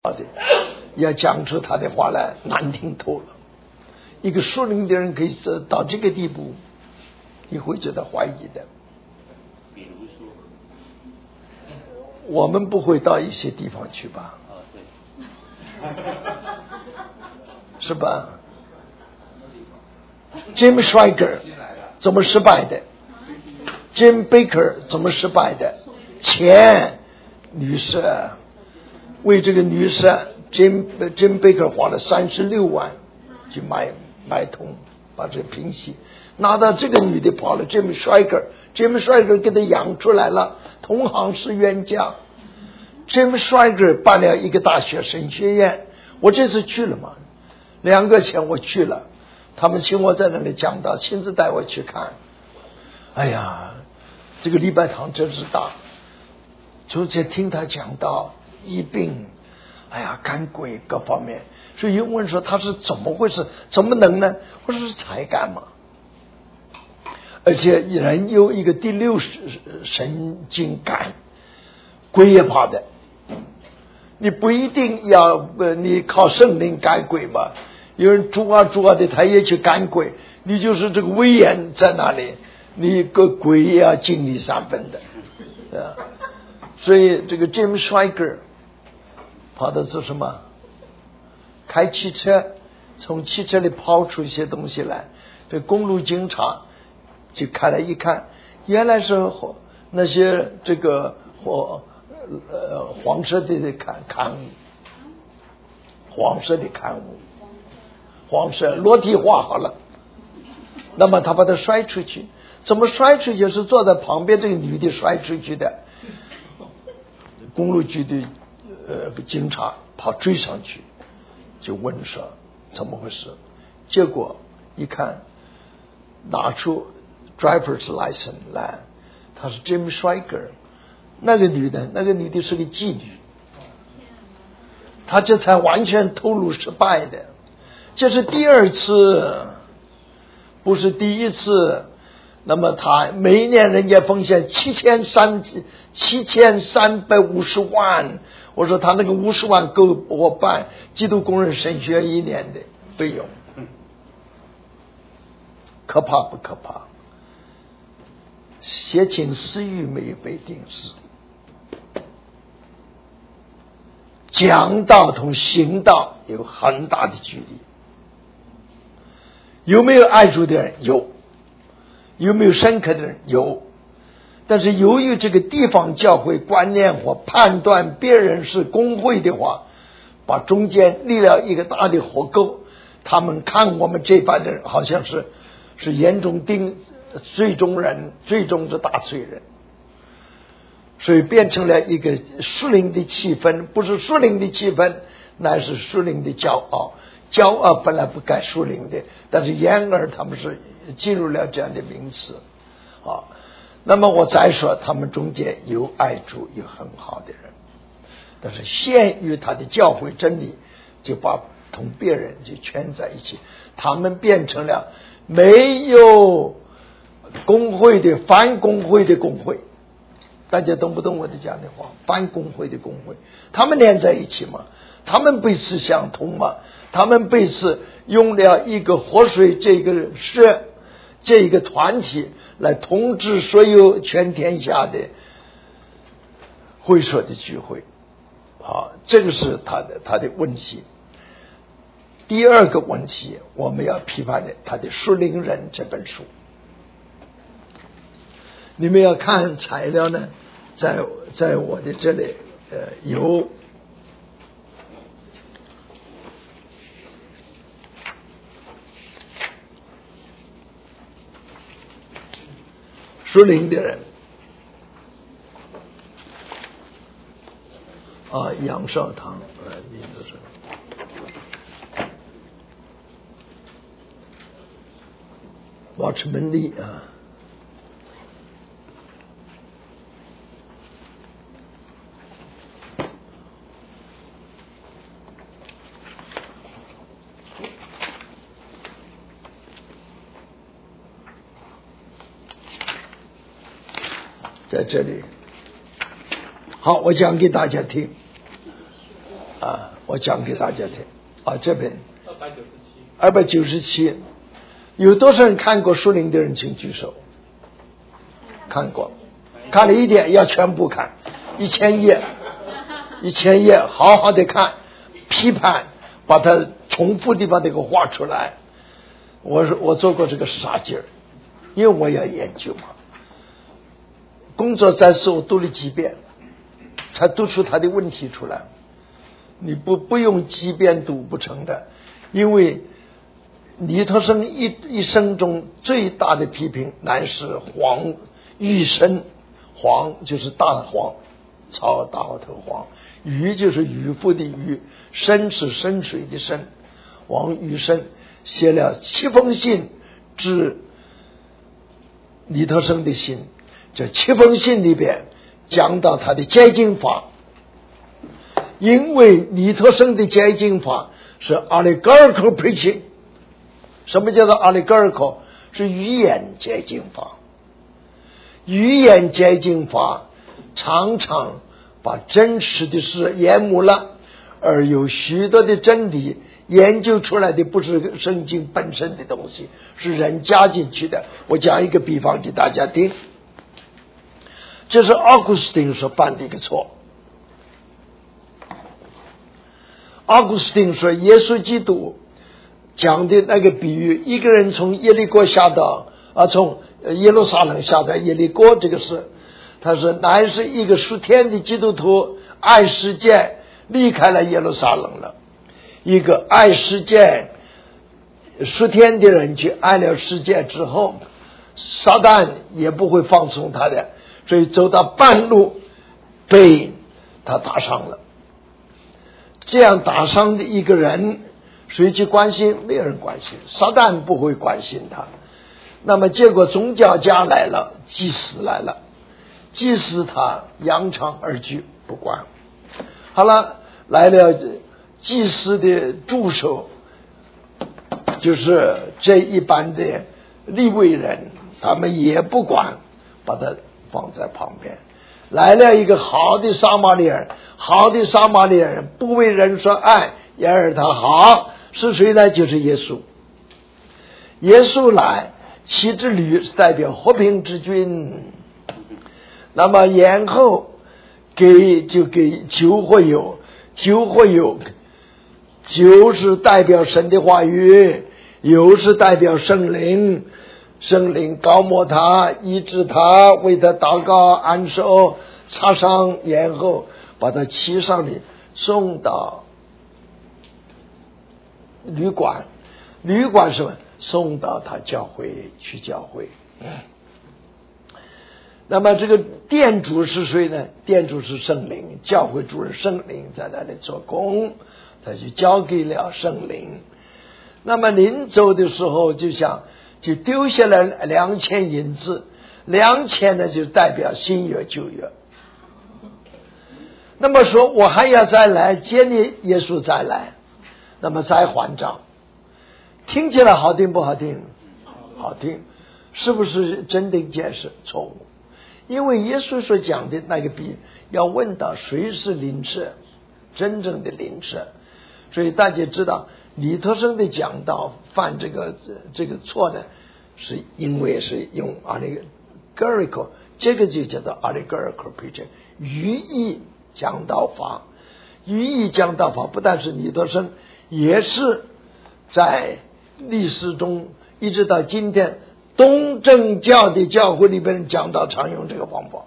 的，要讲出他的话来难听透了。一个属灵的人可以到这个地步，你会觉得怀疑的。 比如说， 我们不会到一些地方去吧？ 对， 是吧 ？Jim Schwager 怎么失败的 ？Jim Baker 怎么失败的？钱，女士。为这个女士 Jim Baker 花了36万去买通，把这平息，拿到这个女的跑了 Jim Schwager 给他养出来了，同行是冤家。Jim Schwager 办了一个大学神学院，我这次去了嘛，2个前我去了，他们请我在那里讲道，亲自带我去看。哎呀，这个礼拜堂真是大，就在听他讲道。疫病，哎呀，赶鬼各方面，所以有问说他是怎么回事？怎么能呢？我说是才干嘛？而且人有一个第6神经感，鬼也怕的。你不一定要你靠圣灵赶鬼嘛，有人主啊的，他也去赶鬼，你就是这个威严在那里，你个鬼也要尽力3分的，啊。所以这个 Jim Schwager 跑的是什么？开汽车，从汽车里抛出一些东西来，这公路警察就开来一看，原来是那些这个黄色的刊物，黄色的刊物，黄色裸体画好了，那么他把它摔出去，怎么摔出去？是坐在旁边这个女的摔出去的。公路局的警察跑追上去，就问说怎么回事？结果一看，拿出 driver's license 来，他是 Jim Schwager， 那个女的是个妓女，他这才完全透露失败的。这是第2次，不是第1次。那么他每一年人家奉献7350万，我说他那个50万够我办基督工人神学1年的费用，可怕不可怕？邪情私欲没有被定死，讲道同行道有很大的距离。有没有爱主的人？有没有深刻的人？有。但是由于这个地方教会观念或判断别人是工会的话，把中间立了一个大的火沟，他们看我们这班的人好像是严重最终是大罪人，所以变成了一个属灵的气氛，不是属灵的气氛，乃是属灵的骄傲。骄傲本来不该属灵的，但是然而他们是进入了这样的名词啊。那么我再说，他们中间有爱主有很好的人，但是限于他的教会真理，就把同别人就圈在一起，他们变成了没有工会的反工会的工会。大家懂不懂我的讲的话？反工会的工会，他们连在一起嘛？他们彼此相通嘛？他们彼此用了一个活水这个团体来统治所有全天下的会所的聚会，啊，这个是他的问题。第2个问题，我们要批判的他的《属灵人》这本书。你们要看材料呢，在我的这里有属灵的人啊，杨少堂名字是Watchman 啊。在这里，好，我讲给大家听啊。 我讲给大家听啊，这边297，有多少人看过书灵的人请举手？看过，看了一点要全部看，1000页，好好的看，批判，把它重复的把这个画出来。我做过这个傻劲儿，因为我要研究嘛。工作在手读了几遍，才读出他的问题出来。你不用几遍读不成的，因为尼特生一生中最大的批评乃是黄玉生，黄就是大黄草大头黄，鱼就是渔夫的渔，深是深水的深。王玉生写了7封信致尼特生的信，这7封信里边讲到他的解经法，因为尼特生的解经法是 allegorical preaching。 什么叫做 allegorical？ 是语言解经法。语言解经法常常把真实的事淹没了，而有许多的真理研究出来的不是圣经本身的东西，是人加进去的。我讲一个比方给大家听，这是奥古斯丁所犯的一个错。奥古斯丁说耶稣基督讲的那个比喻，一个人从耶利哥下到从耶路撒冷下到耶利哥，这个事他说乃是一个属天的基督徒爱世界离开了耶路撒冷了，一个爱世界属天的人去爱了世界之后，撒旦也不会放松他的，所以走到半路被他打伤了。这样打伤的一个人谁去关心？没有人关心，撒旦不会关心他。那么结果宗教家来了，祭司来了，祭司他扬长而去不管。好了，来了祭司的助手，就是这一般的利未人，他们也不管，把他放在旁边。来了一个好的撒玛利亚人，好的撒玛利亚人不为人所爱，然而他好，是谁呢？就是耶稣。耶稣来，骑着驴是代表和平之君，那么然后给酒和油，酒和油，酒是代表神的话语，油是代表圣灵，圣灵膏抹他，医治他，为他祷告，按手，擦伤，然后把他骑上去送到旅馆。旅馆是什么？送到他教会去教会。那么这个店主是谁呢？店主是圣灵，教会主任圣灵在那里做工，他就交给了圣灵。那么临走的时候就丢下了2000银子，2000呢就代表新约旧约。那么说我还要再来接你，耶稣再来，那么再还账。听起来好听不好听？好听。是不是真的解释？错误。因为耶稣所讲的那个比喻要问到谁是邻舍，真正的邻舍。所以大家知道尼特生的讲道犯这个错呢，是因为是用allegorical， 这个就叫做 allegorical preaching， 寓意讲道法。寓意讲道法不但是尼特生，也是在历史中一直到今天东正教的教会里边讲道常用这个方法。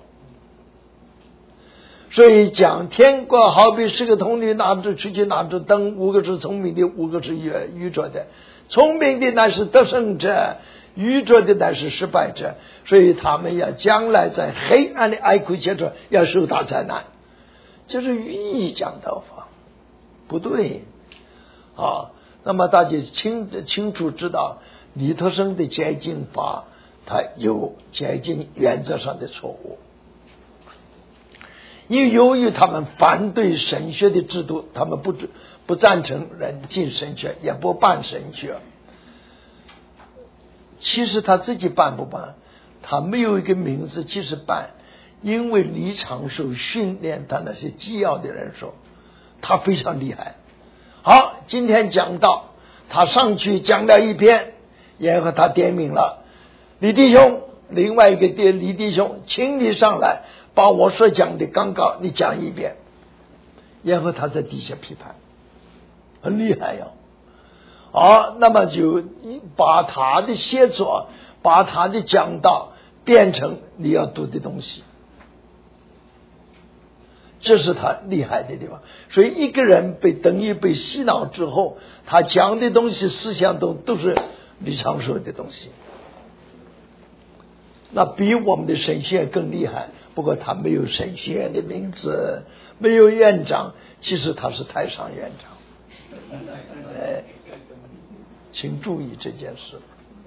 所以讲天国好比是个童女拿着出去拿着灯，5个是聪明的，5个是愚拙的。聪明的乃是得胜者，愚拙的乃是失败者。所以他们要将来在黑暗的哀哭切中要受大灾难，就是寓意讲道法不对啊。那么大家清楚知道尼特生的解经法，他有解经原则上的错误。由于他们反对神学的制度，他们不赞成人进神学，也不办神学。其实他自己办不办？他没有一个名字，其实办，因为李长寿训练他那些纪要的人说，他非常厉害， 好，今天讲到他上去讲了一篇，然后他点名了李弟兄，另外一个李弟兄，请你上来把我所讲的纲稿你讲一遍，然后他在底下批判，很厉害呀。好，那么就把他的写作，把他的讲道变成你要读的东西，这是他厉害的地方。所以一个人等于被洗脑之后，他讲的东西思想都是李长寿的东西，那比我们的神学院更厉害。不过他没有神学院的名字，没有院长，其实他是太上院长。请注意这件事，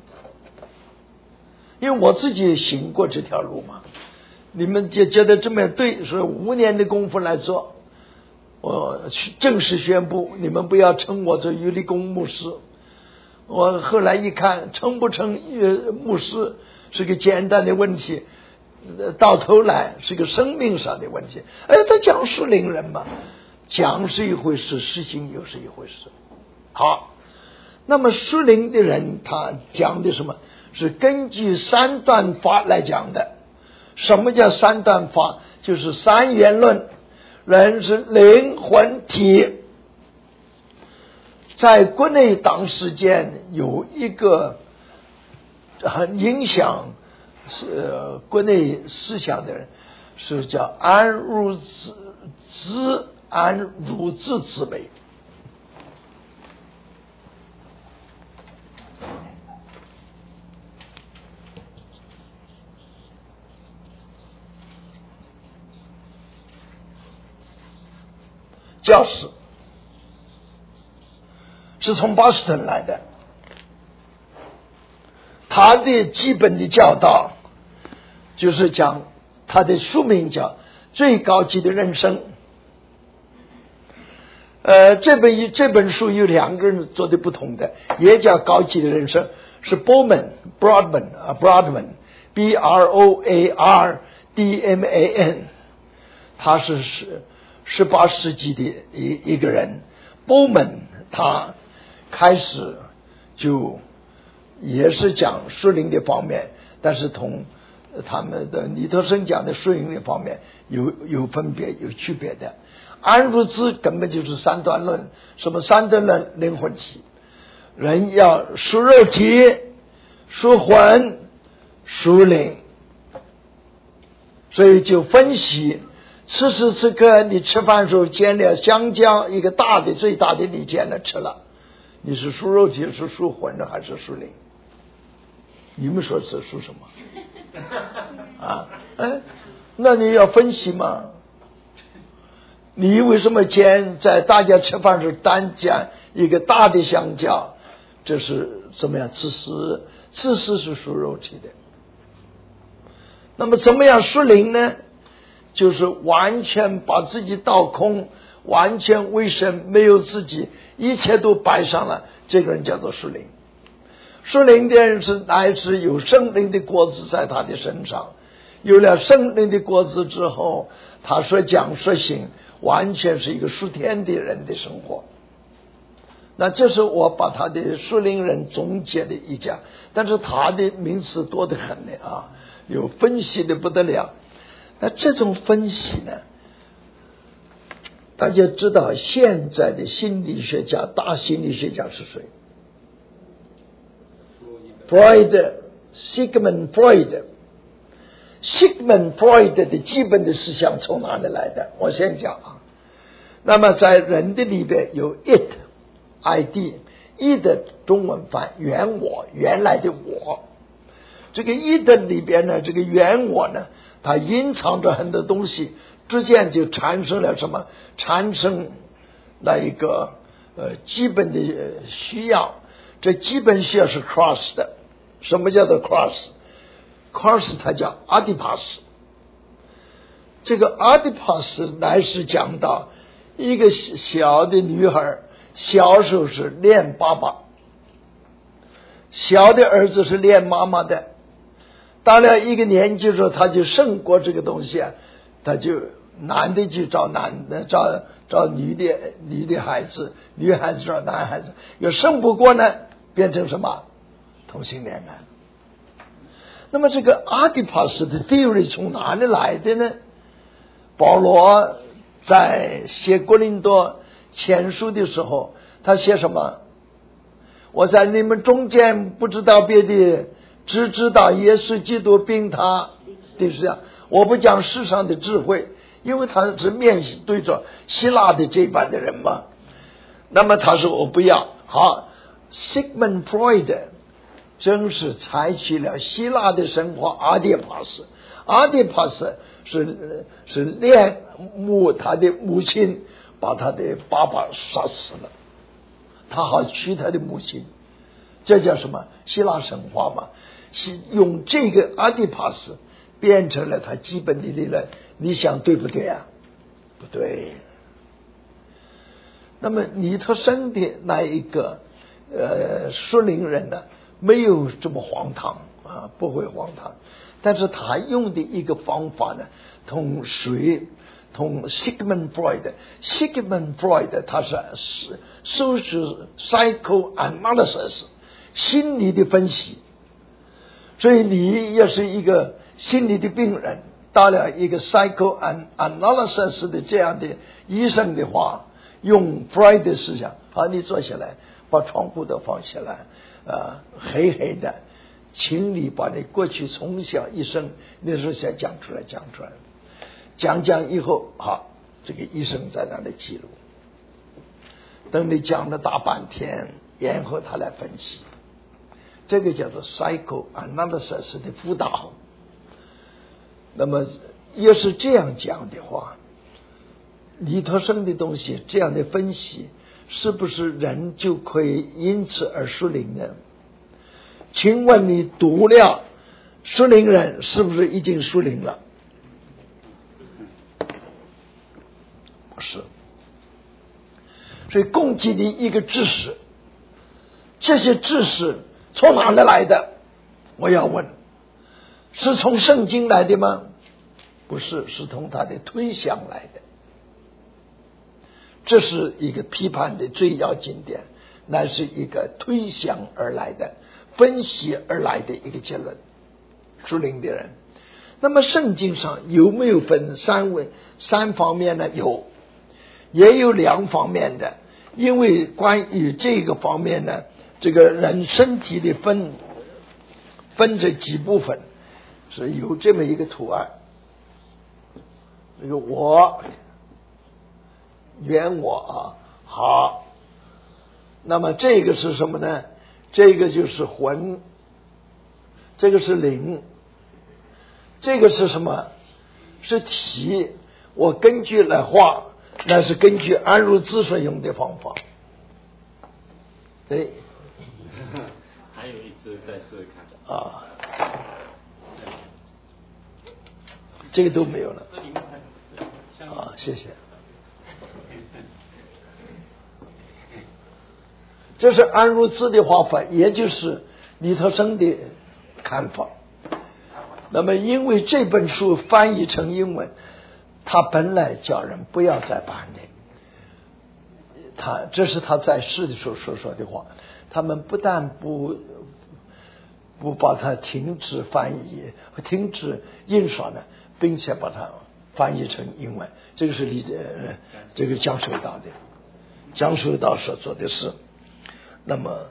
因为我自己行过这条路嘛。你们觉得这么对，说5年的功夫来做，我正式宣布，你们不要称我做余立功牧师。我后来一看，称不称牧师是个简单的问题，到头来是个生命上的问题。他讲属灵人嘛，讲是一回事，实行又是一回事。好，那么属灵的人他讲的什么？是根据三段法来讲的。什么叫三段法？就是三元论，人是灵魂体。在国内当时间有一个很影响国内思想的人，是叫安如子姊妹。教士是从波士顿来的，他的基本的教导就是讲，他的书名叫最高级的人生。这本书有2个人做的不同的，也叫高级的人生，是 Broadman Broadman， 他是18世纪的一个人。Bowman 他开始就也是讲属灵的方面，但是同他们的尼特森讲的属灵的方面有分别有区别的。安如子根本就是三段论，什么三段论？灵魂体，人要属肉体、属魂、属灵，所以就分析。此时此刻你吃饭的时候煎了香蕉，一个大的最大的你煎了吃了，你是属肉体是属魂的还是属灵？你们说是属什么那你要分析嘛。你为什么煎在大家吃饭时单煎一个大的香蕉？这是怎么样？自私是属肉体的。那么怎么样属灵呢？就是完全把自己倒空，完全为神，没有自己，一切都摆上了，这个人叫做属灵。属灵的人是乃至有圣灵的果子在他的身上，有了圣灵的果子之后，他说讲说行，完全是一个属天的人的生活。那这是我把他的属灵人总结的一讲，但是他的名词多得很的有分析的不得了。那这种分析呢，大家知道现在的心理学家，大心理学家是谁？ Sigmund Freud 的基本的思想从哪里来的？我先讲那么在人的里边有 id 的中文翻原我，原来的我。这个 id 里边呢，这个原我呢，它隐藏着很多东西，之间就产生了什么？产生了一个基本的需要。这基本需要是 cross 的。什么叫做 cross 它叫阿迪帕斯。这个阿迪帕斯乃是讲到一个小的女孩小时候是恋爸爸，小的儿子是恋妈妈的，到了一个年纪的时候他就胜过这个东西他就男的就找男的，找女的孩子，女孩子找男孩子，有胜不过呢，变成什么同性恋了。那么这个阿底帕斯的 theory 从哪里来的呢？保罗在写哥林多前书的时候，他写什么？我在你们中间不知道别的，只知道耶稣基督并他的是这样。我不讲世上的智慧，因为他是面对着希腊的这般的人嘛。那么他说我不要。好， Sigmund Freud 正是采取了希腊的神话阿底帕斯。阿底帕斯是恋慕他的母亲，把他的爸爸杀死了，他好娶他的母亲，这叫什么？希腊神话嘛。是用这个阿底帕斯变成了他基本的理论，你想对不对啊？不对。那么尼特生的那一个属灵人呢，没有这么荒唐啊，不会荒唐。但是他用的一个方法呢，同 Sigmund Freud 他是social psychoanalysis 心理的分析。所以你也是一个心理的病人，到了一个 psychoanalysis 的这样的医生的话，用 Freud 的思想，好，你坐下来，把窗户都放下来，黑黑的，请你把你过去从小一生那时候想讲出来，讲以后，好，这个医生在那里记录，等你讲了大半天，然后他来分析。这个叫做 psychoanalysis 的辅导。那么要是这样讲的话，尼特生的东西这样的分析，是不是人就可以因此而属灵呢？请问你读了属灵人是不是已经属灵了？不是。所以供给你一个知识，这些知识从哪里来的？我要问，是从圣经来的吗？不是，是从他的推想来的。这是一个批判的最要紧点，那是一个推想而来的、分析而来的一个结论。属灵的人，那么圣经上有没有分三方面呢？有，也有两方面的。因为关于这个方面呢，这个人身体的分这几部分是有这么一个图案，这个我原我啊，好，那么这个是什么呢？这个就是魂，这个是灵，这个是什么？是体。我根据来画，那是根据安如子所用的方法。对， 还有一只再试试看啊，这个都没有了啊，谢谢。这是安如子的画法，也就是尼特生的看法。那么因为这本书翻译成英文，他本来叫人不要再办的，这是他在世的时候说的话。他们不但不把它停止翻译、停止印刷呢，并且把它翻译成英文。这个是这个江守道的，江守道所做的事。那么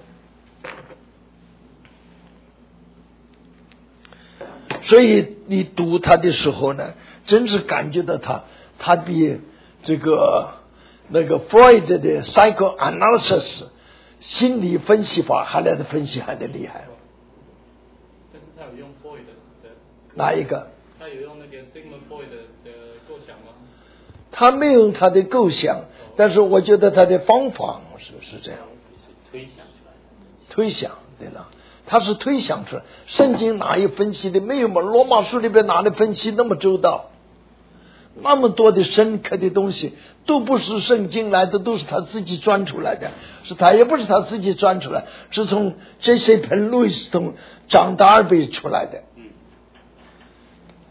所以你读他的时候呢，真是感觉到他比这个那个 Freud 的 psychoanalysis 心理分析法还来的分析还得厉害。 但是他有用 Freud 的哪一个？ 他有用那个 Sigmund Freud 的构想吗？ 他没有他的构想，但是我觉得他的方法是这样。 推想出来。 推想，对了，他是推想出来。圣经哪有分析的？没有嘛。罗马书里边哪里分析那么周到？那么多的深刻的东西都不是圣经来的，都是他自己钻出来的。也不是他自己钻出来，是从J.C. Penn Lewis 从长达尔贝出来的。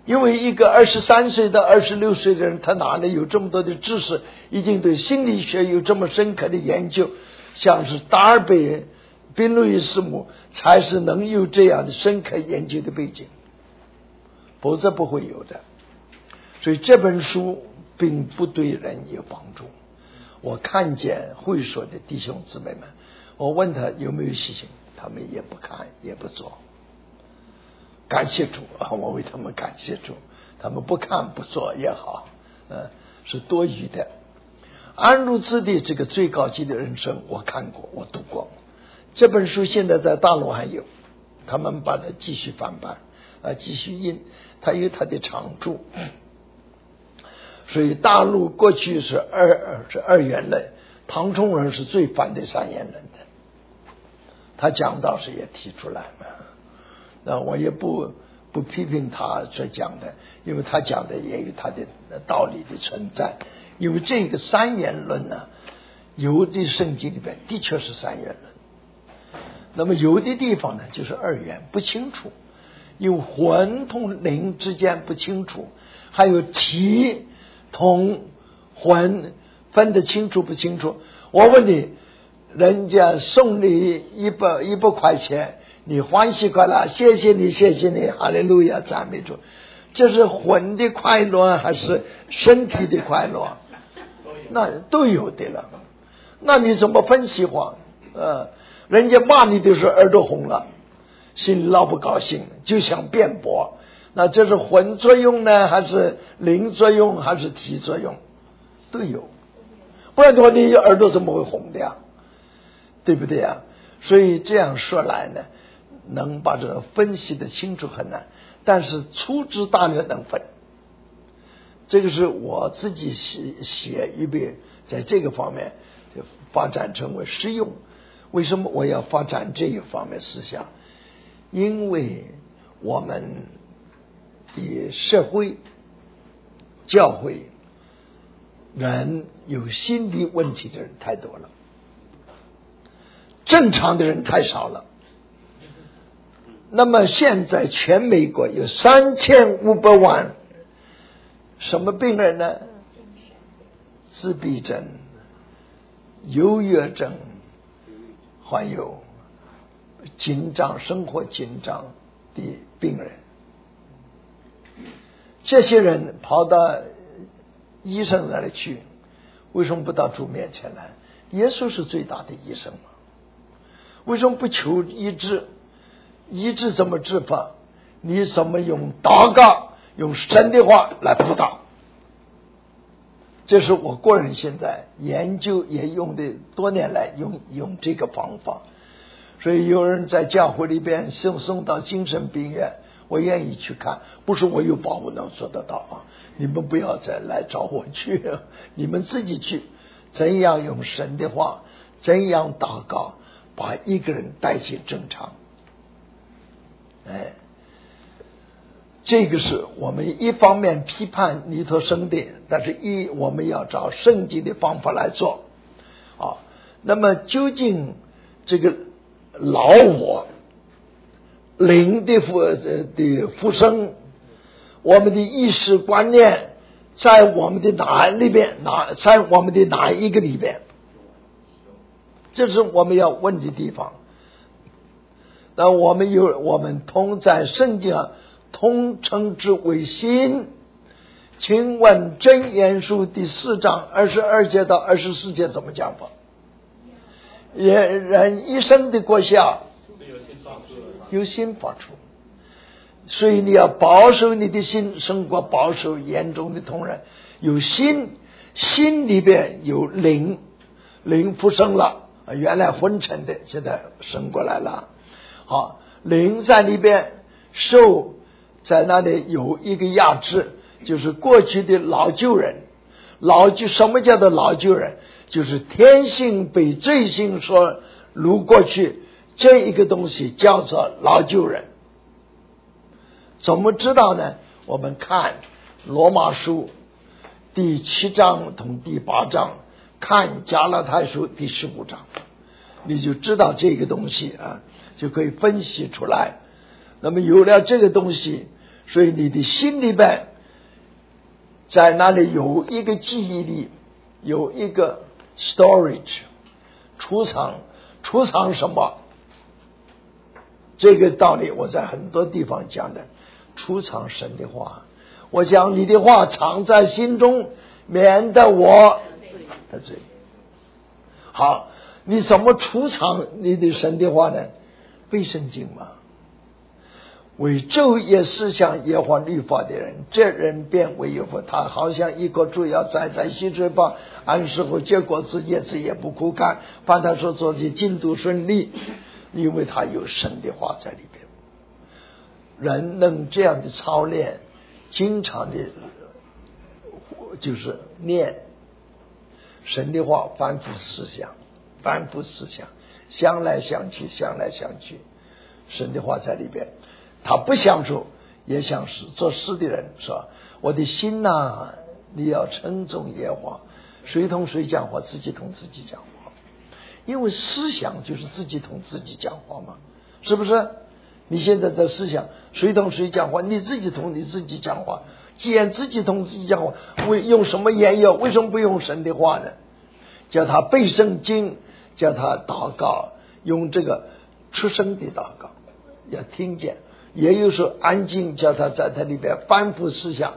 因为一个23岁到26岁的人，他哪里有这么多的知识，已经对心理学有这么深刻的研究，像是达尔贝、宾路易斯姆才是能有这样的深刻研究的背景，否则不会有的。所以这本书并不对人有帮助。我看见会所的弟兄姊妹们，我问他有没有信心，他们也不看也不做。感谢主啊，我为他们感谢主，他们不看不做也好，是多余的。安茹兹的这个最高级的人生我看过，我读过，这本书现在在大陆还有，他们把它继续翻版继续印，它有它的长处。所以大陆过去是二元论，唐崇荣是最反对三元论的，他讲道时也提出来嘛。那我也不批评他所讲的，因为他讲的也有他的道理的存在。因为这个三元论呢，有的圣经里边的确是三元论，那么有的地方呢就是二元，不清楚，因为魂同灵之间不清楚，还有体同魂分得清楚不清楚。我问你，人家送你100块钱，你欢喜快乐，谢谢你谢谢你，哈利路亚赞美主，这是魂的快乐还是身体的快乐？那都有的了，那你怎么分析话？人家骂你的时候耳朵红了，心里老不高兴，就想辩驳，那这是魂作用呢，还是灵作用，还是体作用？都有，不然的话你耳朵怎么会红的呀？对不对呀？所以这样说来呢，能把这个分析的清楚很难，但是粗枝大略能分。这个是我自己写预备在这个方面发展成为实用。为什么我要发展这一方面思想？因为我们的社会教会人有心理问题的人太多了，正常的人太少了。那么现在全美国有3500万什么病人呢？自闭症、忧郁症，还有生活紧张的病人。这些人跑到医生那里去，为什么不到主面前来？耶稣是最大的医生嘛，为什么不求医治？医治怎么治法？你怎么用祷告，用神的话来辅导？这是我个人现在研究也用的多年来用这个方法。所以有人在教会里边送到精神病院，我愿意去看，不是我有保护能做得到啊！你们不要再来找我去，你们自己去，怎样用神的话，怎样祷告，把一个人带进正常。这个是我们一方面批判尼托生的，但是我们要找圣经的方法来做啊。那么究竟这个老我灵的复生，我们的意识观念在我们的在我们的哪一个里边？这是我们要问的地方。那我们在圣经上通称之为心。请问箴言书第4章22节到24节怎么讲法？人一生的果效由心发出，所以你要保守你的心，胜过保守眼中的瞳人。有心里边有灵复生了，原来昏沉的现在升过来了。好，灵在里边受，在那里有一个压制，就是过去的老旧人。什么叫做老旧人？就是天性被罪性所掳过去，这一个东西叫做老旧人。怎么知道呢？我们看罗马书第7章同第8章，看加拉太书第15章，你就知道这个东西啊，就可以分析出来。那么有了这个东西， 所以你的心里边在那里有一个记忆力，有一个 storage 储藏什么？这个道理我在很多地方讲的，储藏神的话。我将你的话藏在心中，免得我得罪你。好，你怎么储藏你的神的话呢？背圣经嘛。为昼夜思想耶和华律法的人，这人便为有福。他好像一棵树要栽在溪水旁，按时候结果子，叶子也不枯干。凡他所做的进度顺利，因为他有神的话在里边。人能这样的操练，经常的就是念神的话，反复思想，想来想去，神的话在里边。他不想说也想是做事的人说，我的心啊，你要称颂耶和华，谁同谁讲话，自己同自己讲话，因为思想就是自己同自己讲话嘛，是不是？你现在的思想谁同谁讲话，你自己同你自己讲话。既然自己同自己讲话，用什么言语？为什么不用神的话呢？叫他背圣经，叫他祷告，用这个出声的祷告，要听见。也有时候安静，叫他在他里边反复思想，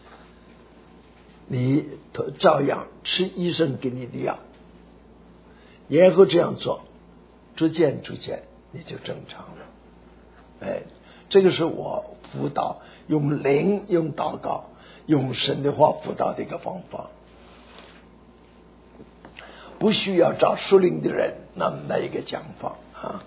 你照样吃医生给你的药，然后这样做，逐渐你就正常了。这个是我辅导用灵用祷告用神的话辅导的一个方法，不需要找属灵的人那一个讲法啊。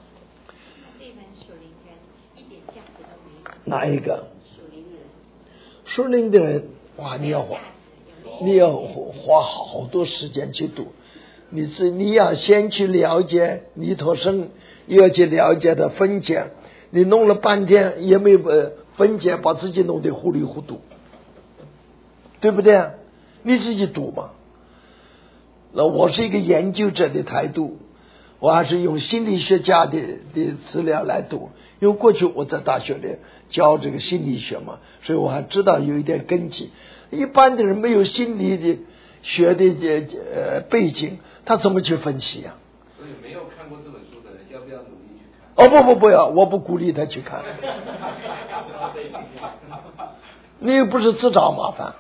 哪一个属灵的人？哇，你要花好多时间去读，你要先去了解尼陀生，又要去了解他分解，你弄了半天也没有分解，把自己弄得糊里糊涂，对不对？你自己读嘛。那我是一个研究者的态度，我还是用心理学家的资料来读，因为过去我在大学里教这个心理学嘛，所以我还知道有一点根基。一般的人没有心理的学的背景，他怎么去分析啊？ 所以没有看过这本书的人，要不要努力去看？ 不要，我不鼓励他去看。你又不是自找麻烦，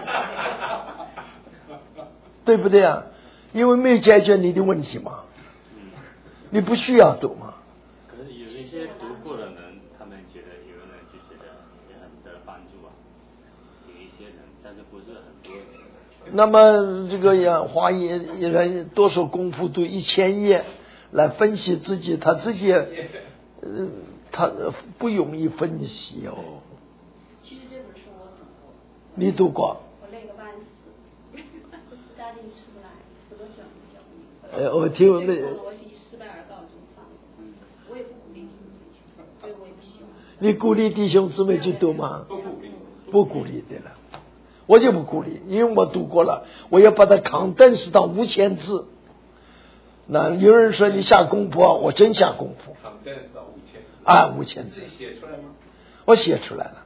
对不对啊？因为没有解决你的问题嘛，你不需要读嘛。 可是有一些读过的人，他们觉得有人就觉得也很得帮助啊，有一些人，但是不是很多人。 那么这个呀，华人多少功夫读1000页来分析自己，他自己他不容易分析哦。 其实这本书我读过。 你读过？ 我累个半死，家庭出不来，我都讲。 我听我以失败而告终放，我也不鼓励弟兄姊妹去，所以我也不希望。 你鼓励弟兄姊妹去读吗？不鼓励的了，我就不鼓励，因为我读过了，我要把它condense到5000字。那有人说你下功夫啊，我真下功夫。 condense到5000字啊，5000字。 你写出来吗？ 我写出来了。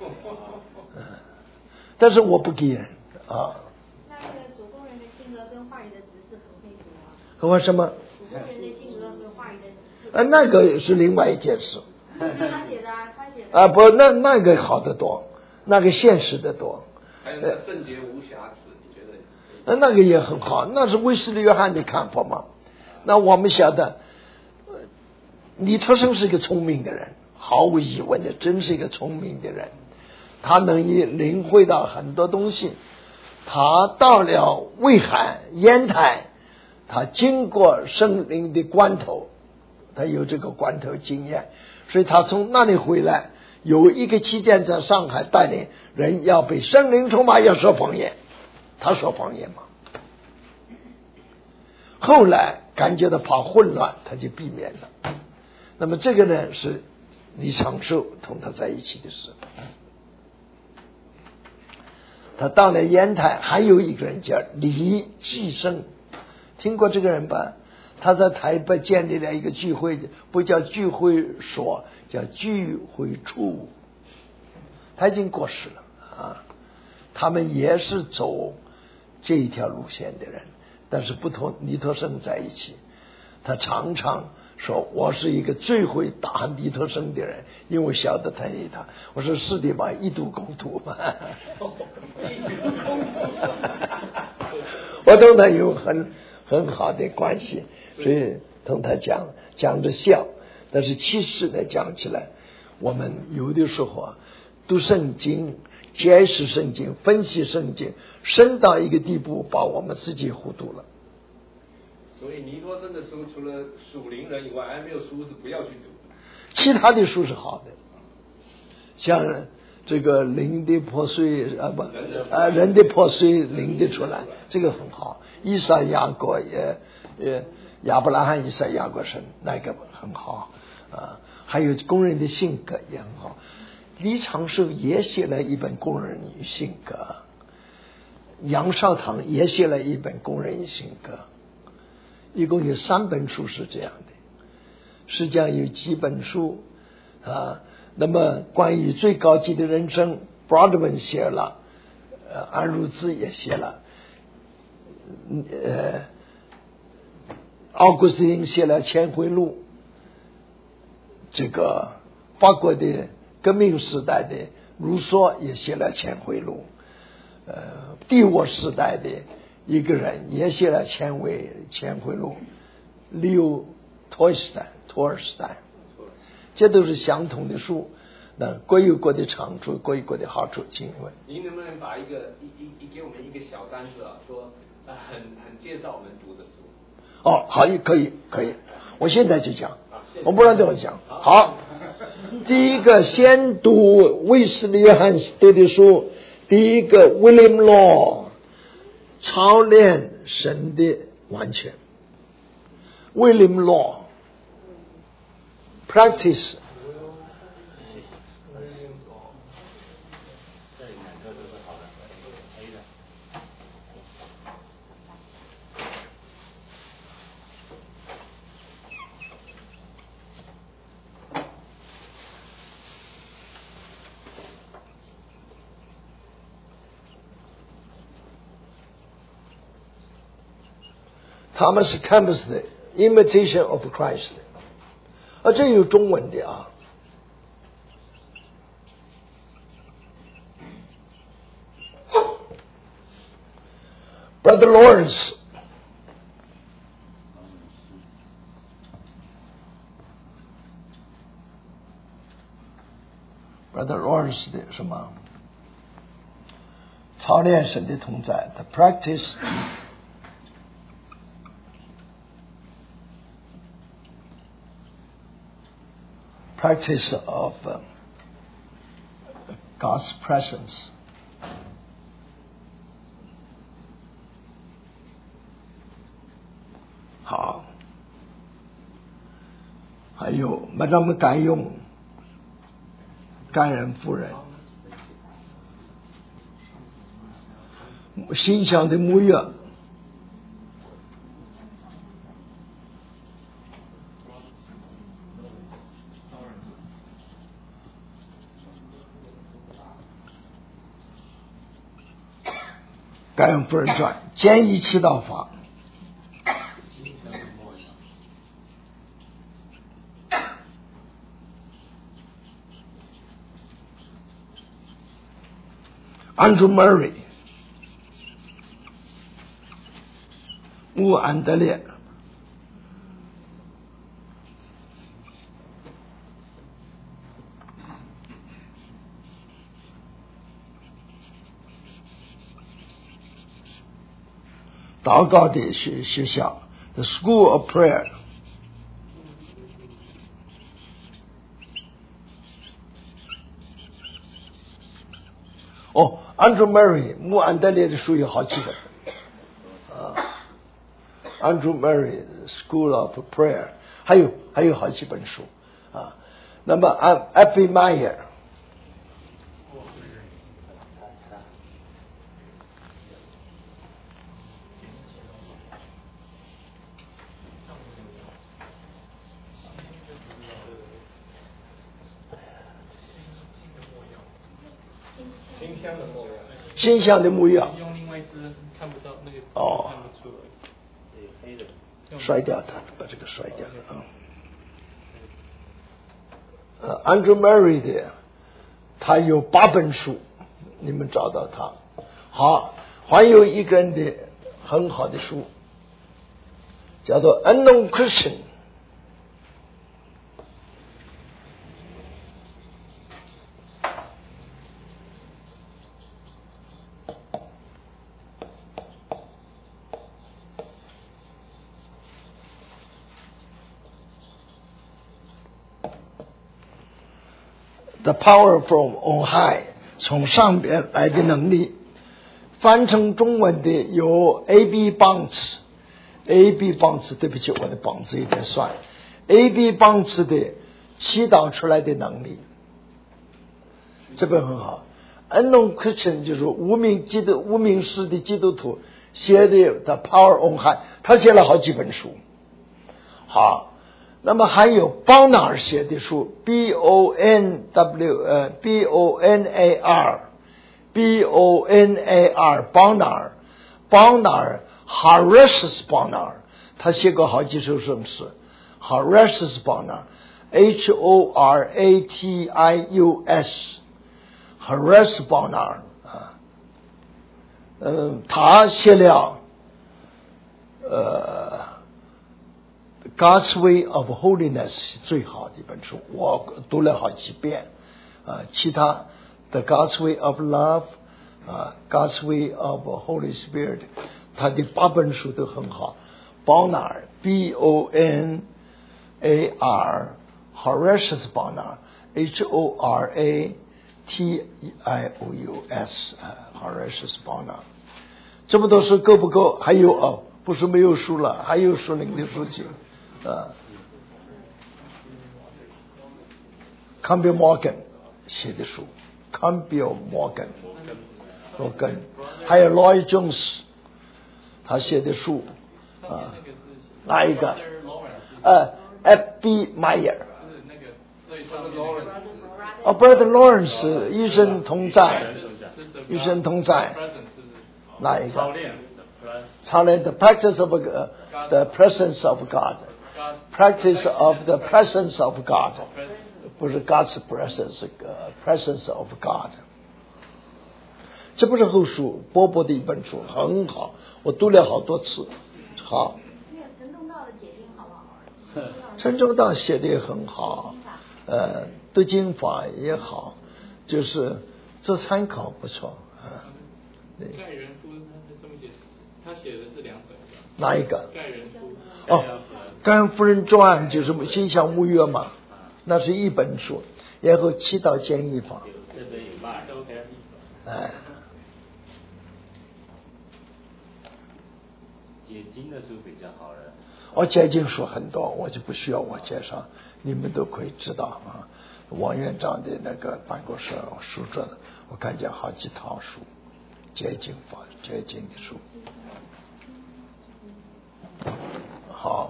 但是我不给人啊。 那个主工人的性格跟话语的指示可不可以读啊？ 和什么？ 主工人的性格跟话语的指示。 那个是另外一件事。 他写的啊，他写的。 啊，不，那个好得多，那个现实的多。 还有那个圣洁无瑕疵，你觉得？ 那个也很好，那是卫斯理约翰的看法嘛。那我们晓得，尼特生是一个聪明的人，毫无疑问的，真是一个聪明的人。他能领会到很多东西。他到了魏海烟台，他经过圣灵的关头，他有这个关头经验，所以他从那里回来，有一个期间在上海带领人要被圣灵充满，要说方言，他说方言嘛。后来感觉到怕混乱，他就避免了。那么这个呢，是李长寿同他在一起的事。他到了烟台，还有一个人叫李济生，听过这个人吧？他在台北建立了一个聚会，不叫聚会所，叫聚会处。 他已经过世了啊。他们也是走这一条路线的人，但是不同尼托生在一起，他常常说我是一个最会打尼托生的人，因为我晓得他。我说是的吧，异途共途嘛。我同他有很好的关系，所以同他讲着笑。但是其实呢，讲起来，我们有的时候读圣经、解释圣经、分析圣经，深到一个地步，把我们自己糊涂了。 所以尼托生的书除了属灵人以外，还没有书是不要去读。 其他的书是好的，像这个灵的破碎人的破碎灵的出来，这个很好。以赛亚国亚伯拉罕以赛亚国神那个很好啊，还有工人的性格也很好。李长寿也写了一本工人性格，杨少堂也写了一本工人性格，一共有3本书是这样的。实际上有几本书啊，那么关于最高级的人生 Broadman 写了，安如兹也写了，奥古斯丁写了《千回录》，这个法国的革命时代的卢梭也写了《千回录》，帝国时代的一个人也写了《千回录》，托尔斯泰，这都是相同的书，那各有各的长处，各有各的好处。请问您能不能把给我们一个小单子啊，说很介绍我们读的书？ 哦，好，可以，我现在就讲，我不让等我讲。好，第一个先读卫斯理约翰斯德的书，第一个 William Law 操练神的完全 ，William Law practice。Thomas Campbell 的 Imitation of Christ， 这有中文的啊。Brother Lawrence 的什么？操练神的同在 ，The practice of God's presence。好，还有Madame甘用甘人夫人心想的牧约。甘人夫人传，简易祈祷法。Andrew Murray 穆安德烈，祷告的学校 The School of Prayer。Andrew Murray 穆安德烈的书有好几本Andrew Murray School of Prayer 还有好几本书啊。那么Appy Meyer 香的木药。 新香的木药。 用另外一支看不到那个看不出来。 黑的。 摔掉它，把这个摔掉了啊。Andrew Murray 的，他有8本书，你们找到他。好，还有一个人的很好的书，叫做 Unknown Christian。The power from on high， 从上边来的能力，翻成中文的有 A.B. Bonds，A.B. Bonds， 对不起，我的膀子有点酸。A.B. Bonds 的祈祷出来的能力，这本很好。Unknown Christian 就是无名氏的基督徒写的 The Power on High， 他写了好几本书。好。那么还有邦纳尔写的书 Bonar Horatius Bonar， 他写过好几首圣诗 Horatius Bonar Horatius Horatius Bonar 他写了God's Way of Holiness 是最好的一本书，我读了好几遍其他的 God's Way of Love God's Way of Holy Spirit 他的8本书都很好。Bonar Bonar Horatius Bonar Horatius Horatius Bonar 这么多书够不够？还有不是没有书了，还有属灵的书籍Campbell Morgan 写的书 Campbell Morgan 还有 Lloyd Jones 他写的书哪一个F.B. Meyer Brother Lawrence 与神同在哪一个操练 The practice of the presence of God Practice of the presence of God 不是 God's presence of God 这不是后书波波的一本书很好，我读了好多次。好， 陈宗道的解经好不好？ 陈宗道写的也很好，读经法也好，就是这参考不错盖人夫他写的是2本， 哪一个？ 盖人夫盖人夫人传就是心想沐月嘛，那是一本书，然后祈祷建议法。 这边有卖解经的书比较好了。 解经书很多，我就不需要我介绍，你们都可以知道王院长的那个办公室书桌，我看见好几套书，解经法、解经的书。好，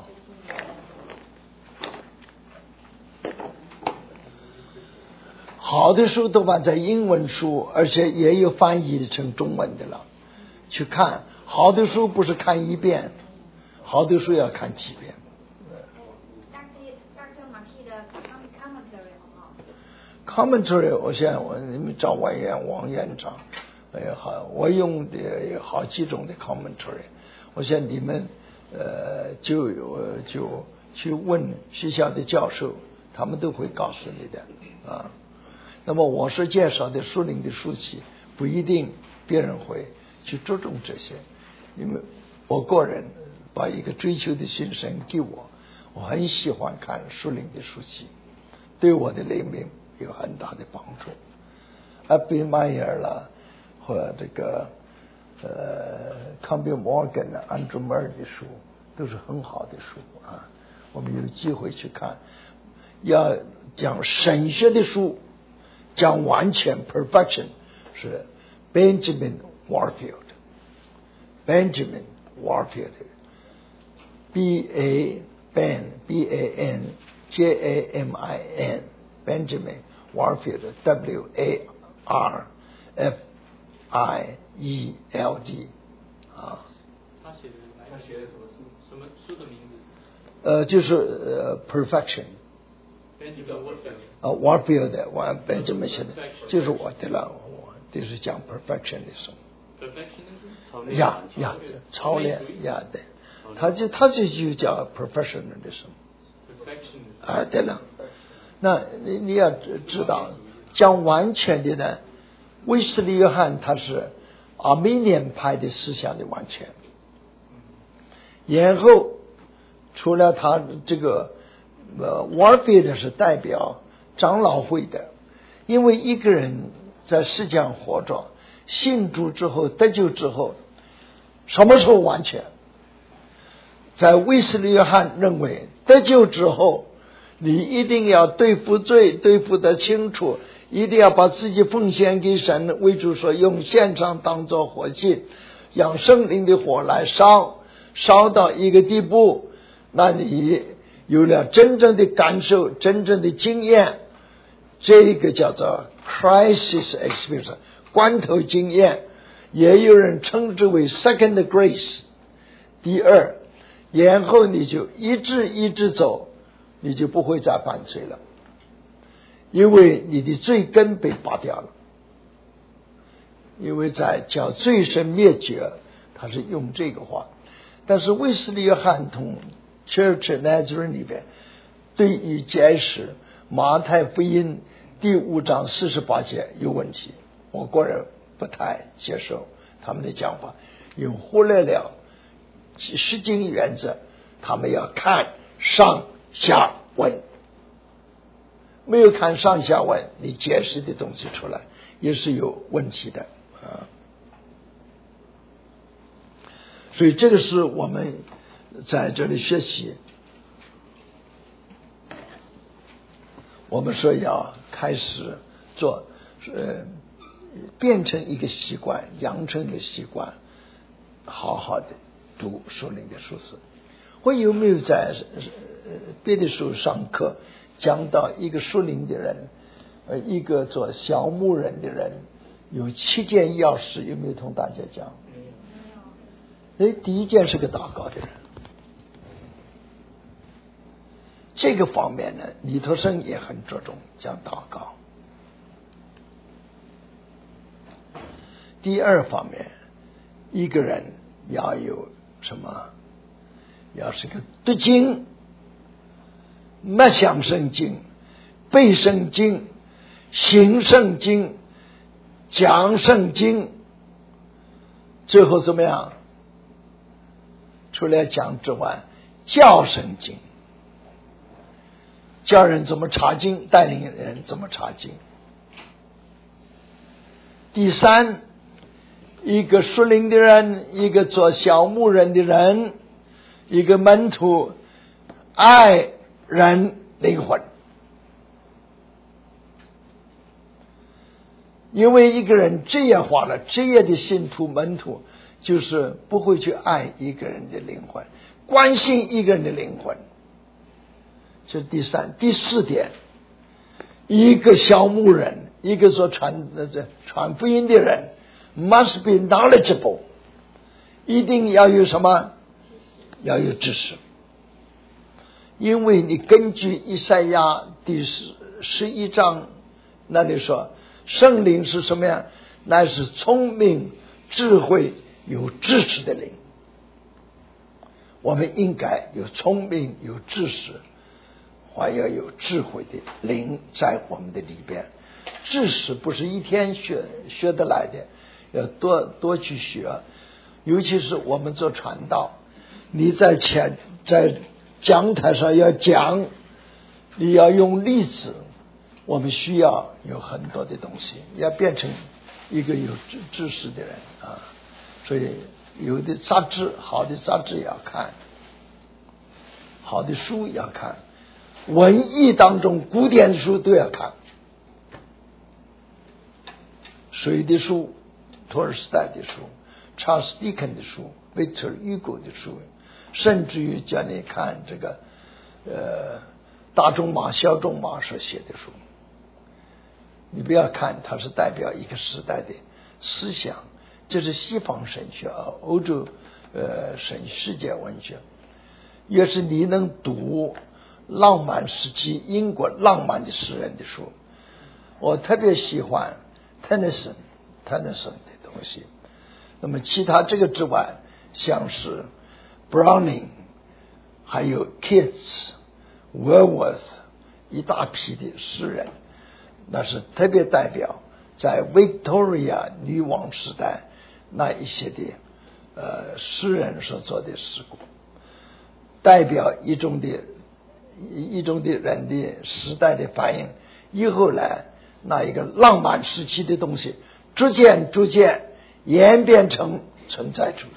好的书都放在英文书，而且也有翻译成中文的了。去看好的书不是看一遍，好的书要看几遍。 Dr. Marquis 的 commentary 好不好 ？Commentary 我现在你们找王院长，好，我用的有好几种的 commentary。我想你们就去问学校的教授，他们都会告诉你的那么我是介绍的属灵的书籍，不一定别人会去注重这些，因为我个人把一个追求的心神给我很喜欢看属灵的书籍，对我的灵命有很大的帮助。F.B. Meyer 了，和这个Campbell Morgan、Andrew Murray 的书都是很好的书我们有机会去看。要讲神学的书，讲完全 perfection 是 Benjamin Warfield B-A-N-J-A-M-I-N Benjamin Warfield W-A-R-F 啊。 他写的什么书？什么书的名字？ 就是perfection。Warfield 的，我本这么写的，就是我的了，我就是讲 perfectionism。呀，操练呀，对，他就叫 professionalism。对了，那你要知道，讲完全的呢，卫斯理约翰他是Arminian派的思想的完全，然后除了他这个Warfield 是代表长老会的，因为一个人在世界上活着，信主之后得救之后，什么时候完全？在卫斯理约翰认为，得救之后，你一定要对付罪，对付得清楚，一定要把自己奉献给神，为主说用献上当作火祭，让圣灵的火来烧到一个地步，那你有了真正的感受，真正的经验，这个叫做 crisis experience， 关头经验，也有人称之为 second grace。 第二，然后你就一直走，你就不会再犯罪了，因为你的罪根被拔掉了。因为在叫罪身灭绝，他是用这个话，但是卫斯理约翰同 Church Nazarene 里边对于解释马太福音第5章48节有问题，我个人不太接受他们的讲法，又忽略了释经原则，他们要看上下文，没有看上下文，你解释的东西出来也是有问题的啊。所以这个是我们在这里学习，我们说要开始做变成一个习惯，养成一个习惯，好好的读属灵的书字。我有没有在别的时候上课讲到一个属灵的人，一个做小牧人的人有7件要事，有没有同大家讲？第一件是个祷告的人，这个方面呢，尼托生也很着重讲祷告。第二方面，一个人要有什么？要是个读经、默想圣经、背圣经、行圣经、讲圣经，最后怎么样？除了讲之外，教圣经，教人怎么查经，带领人怎么查经。第三，一个属灵的人，一个做小牧人的人，一个门徒，爱人灵魂。因为一个人职业化了，职业的信徒门徒就是不会去爱一个人的灵魂，关心一个人的灵魂。这是第三。第四点，一个小牧人，一个做传福音的人 must be knowledgeable， 一定要有什么？要有知识。因为你根据以赛亚第11章那里说，圣灵是什么呀？乃是聪明、智慧、有知识的灵。我们应该有聪明、有知识，还要有智慧的灵在我们的里边。知识不是一天学得来的，要多去学。尤其是我们做传道，你在讲台上要讲，你要用例子，我们需要有很多的东西，要变成一个有知识的人啊。所以有的杂志，好的杂志要看，好的书要看，文艺当中古典的书都要看，谁的书，托尔斯泰的书，查尔斯狄肯的书，维特尔雨果的书，甚至于叫你看这个大仲马、小仲马所写的书。你不要看它是代表一个时代的， 思想，这是西方神学欧洲世界文学。越是你能读浪漫时期英国浪漫的诗人的书，我特别喜欢Tennyson的东西。那么其他这个之外，像是 Browning 还有 Keats、Wordsworth 一大批的诗人，那是特别代表在 Victoria 女王时代那一些的诗人所做的诗歌，代表一种的人的时代的反应。以后来那一个浪漫时期的东西逐渐演变成存在主义。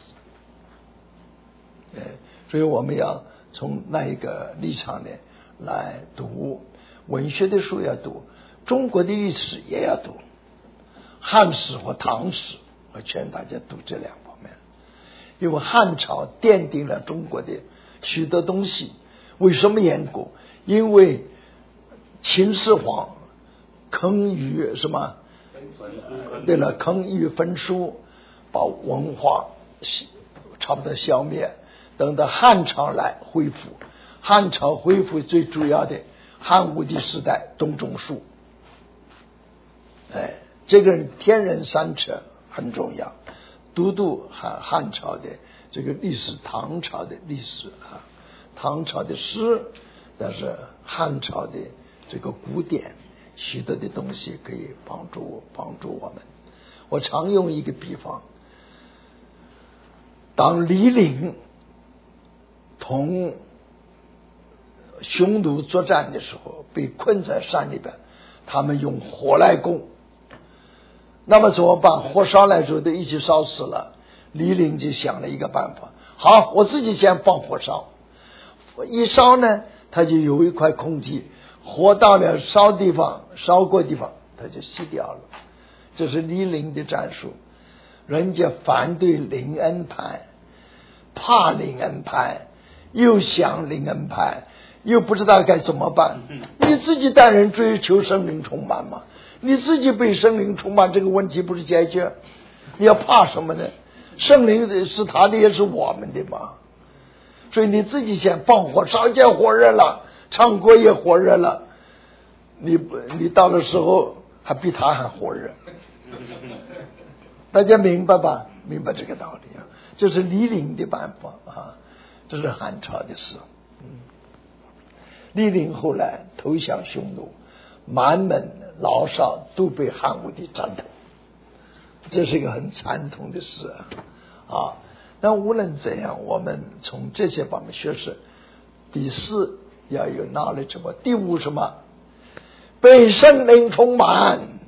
所以我们要从那一个立场呢来读文学的书，要读中国的历史也要读汉史和唐史，我劝大家读这两方面，因为汉朝奠定了中国的许多东西。为什么严格？因为秦始皇坑于什么？对了，坑于焚书，把文化差不多消灭。等到汉朝来恢复，汉朝恢复最主要的汉武帝时代董仲舒，这个人天人三策很重要。读汉朝的这个历史，唐朝的历史唐朝的诗，但是汉朝的这个古典许多的东西可以帮助我们。我常用一个比方，当李陵同匈奴作战的时候，被困在山里边，他们用火来攻，那么怎么办？火烧来之后都一起烧死了。李陵就想了一个办法，好，我自己先放火烧，一烧呢，他就有一块空地，火到了烧过地方，他就熄掉了。这是李陵的战术。人家反对灵恩派，怕灵恩派，又想灵恩派，又不知道该怎么办。你自己带人追求圣灵充满嘛？你自己被圣灵充满，这个问题不是解决？你要怕什么呢？圣灵是他的，也是我们的嘛。所以你自己先放火烧，见火热了，唱歌也火热了，你到的时候还比他还火热。大家明白吧？明白这个道理啊，这是李陵的办法啊，这是汉朝的事。李陵后来投降匈奴，满门老少都被汉武帝占统，这是一个很惨痛的事啊。那无论怎样，我们从这些方面学识，第四要有 knowledge， 第五什么？被圣灵充满。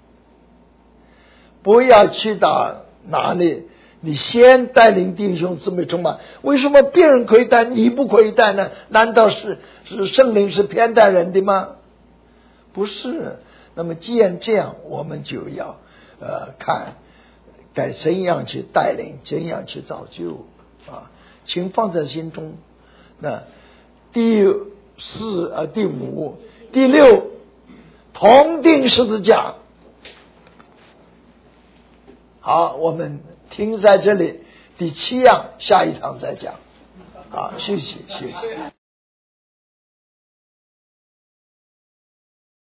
不要去到哪里，你先带领弟兄姊妹充满。为什么别人可以带，你不可以带呢？难道是圣灵是偏待人的吗？不是。那么既然这样，我们就要看该怎样去带领，怎样去造就请放在心中。那第五、第六，同定十字架。好，我们停在这里，第7样下一堂再讲。好，谢谢。